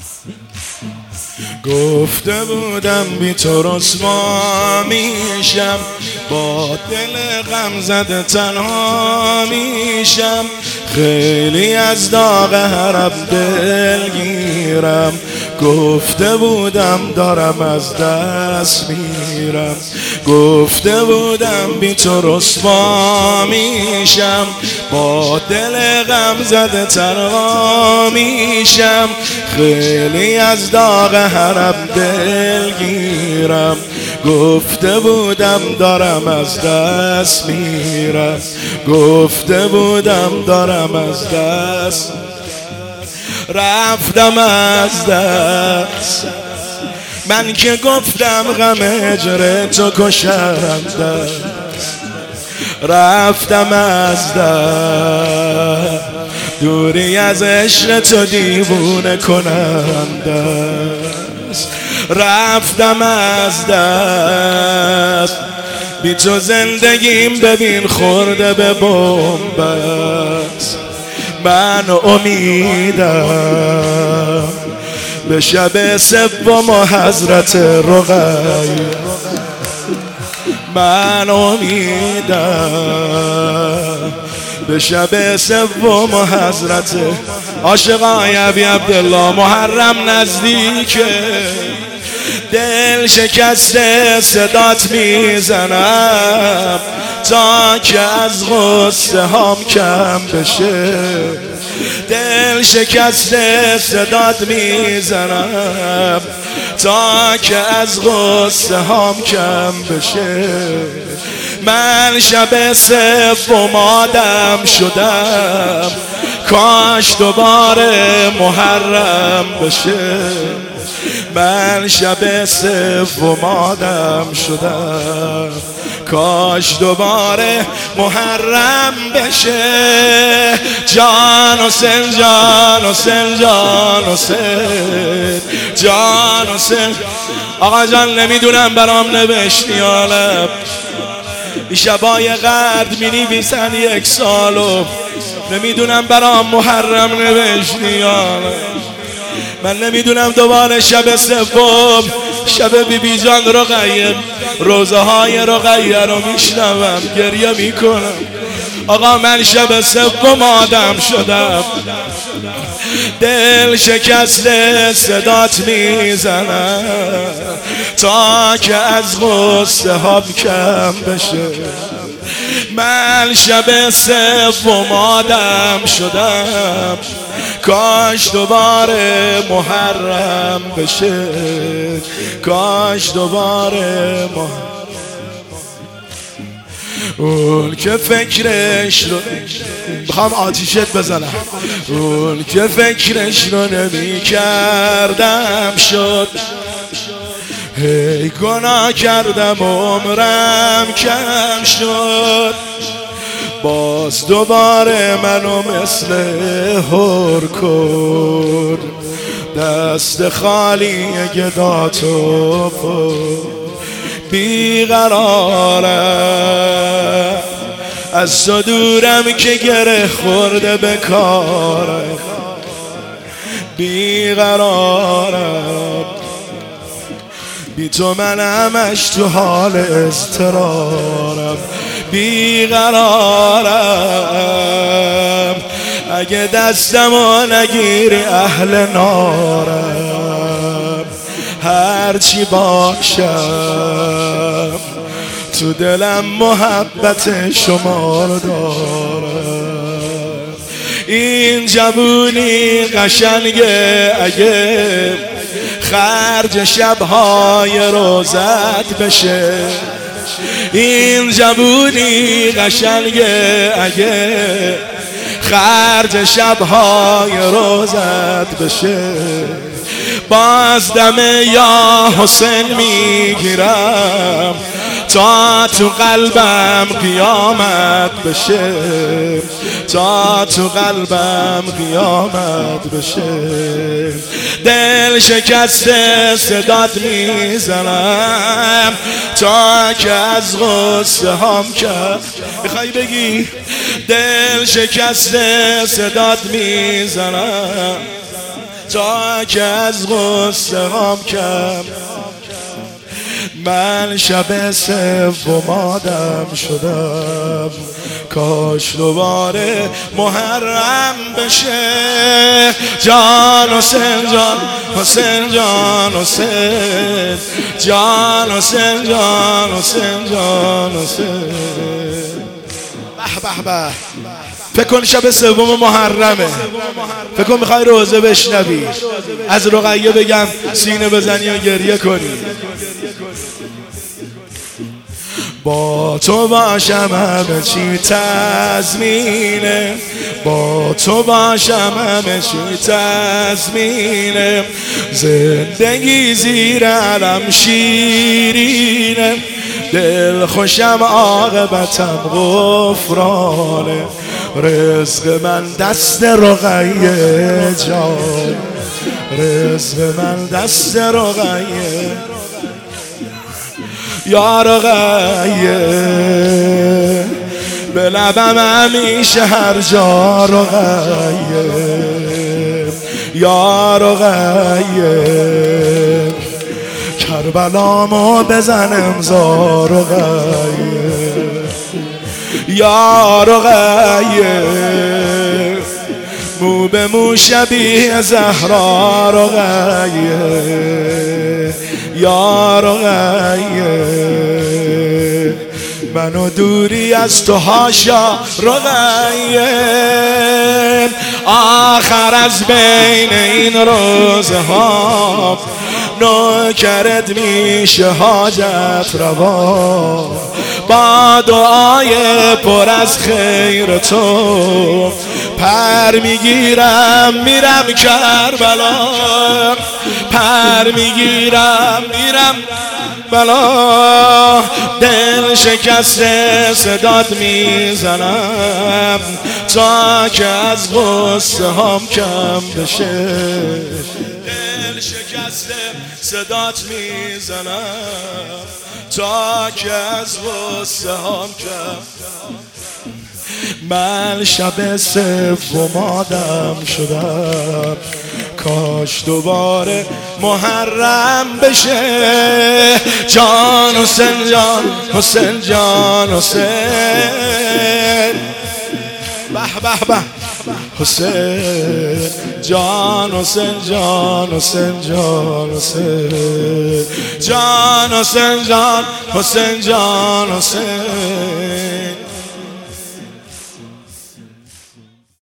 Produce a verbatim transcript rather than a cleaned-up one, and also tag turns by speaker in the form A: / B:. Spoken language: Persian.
A: گفته بودم بی تو رسوا میشم، با دل غم زده تنها میشم. خیلی از داغ حرم دلگیرم، گفته بودم دارم از دست میرم. گفته بودم بی تو رسوا میشم، با دل غم زده تنها میشم. خیلی از داغ حرم دلگیرم، گفته بودم دارم از دست میرم. گفته بودم دارم از دست رفتم از دست. من که گفتم غم هجر تو کشم دست، رفتم از دست. دوری از عشق تو دیوونه کننده است، رفتم از دست. بی تو زندگیم ببین خورده به بن‌بست. من امیدم به شب سوم حضرت رقیه، من امیدم به شب سوم حضرت عاشقای ابی عبدالله. محرم نزدیکه، دل شکسته صدات میزنم تا که از غصه هام کم بشه. دل شکسته صدات میزنم تا که از غصه هام کم بشه. من شب سوم آدم شدم، کاش دوباره محرم بشه. من شب سوم آدم شدم، کاش دوباره محرم بشه. جان حسین جان حسین جان حسین جان حسین. آقا جان نمیدونم برام نوشتی حالا این شبای قدر می نویسن یک سالو، نمیدونم برام محرم نوشتی حالا. من نمیدونم دوباره شب سوم شب بی بی جان رقیه، روزه های رقیه رو میشنوم گریه میکنم. آقا من شب سوم آدم شدم، دل شکسته صدات میزنم تا که از غصه هام کم بشه. من شب سوم آدم شدم، کاش دوباره محرم بشه. کاش دوباره محرم. اون که فکرش رو بخوام آتیشت بزنم، اون که فکرش رو نمی کردم شد. هی گناه کردم عمرم کم شد، باز دوباره منو مثل هر کن. دست خالی گداتو بود بیقرارم، از تو دورم که گره خورده به کارم. بیقرارم بی تو من همش تو حال اضطرارم. بیقرارم اگه دستمو نگیری اهل نارم. هرچی باشم تو دلم محبت شما رو دارم. این جوونی قشنگه اگه خرج شبهای روزت بشه. این جوونی قشنگه اگه خرج شبهای روزت بشه. باز دم یا حسین میگیرم تا تو قلبم قیامت بشه. تا تو قلبم قیامت بشه. دل شکسته صدات میزنم تا که از غصه هم کرد. میخوای بگی دل شکسته صدات میزنم تا که از غصه هم کم. من شب سوم آدم شدم، کاش دوباره محرم بشه. جان حسین جان حسین جان حسین جان حسین جان حسین جان حسین. به به به. فکر کن شب سوم محرمه، فکر کن میخوای روزه بشنوی، از رقیه بگم سینه بزنی و گریه کنی. با تو باشم همه چی تضمینه، با تو باشم همه چی تضمینه. زندگی زیر علم شیرینه، دل خوشم عاقبتم غفرانه. رزق من دست رقیه جان، رزق من دست رقیه. یا رقیه به لبم همیشه هر جا رقیه. یا رقیه کربلامو بزن امضا رقیه. یا رقیه مو به مو شبیه زهرا رقیه. یا رقیه منو دوری از تو هاشا رقیه. آخر از بین این روزها نوکرت میشه حاجت روا. با دعای پر از خیر تو پر میگیرم میرم کربلا، پر میگیرم میرم بلا. دل شکسته صدات میزنم تا که از غصه هم کم بشه. دل شکسته صدات میزنم تا که از غصه هم کم. من شب سوم آدم شدم، کاش دوباره محرم بشه. جان حسین جان حسین جان حسین. به به به حسین جان حسین جان حسین جان حسین جان حسین جان حسین جان حسین.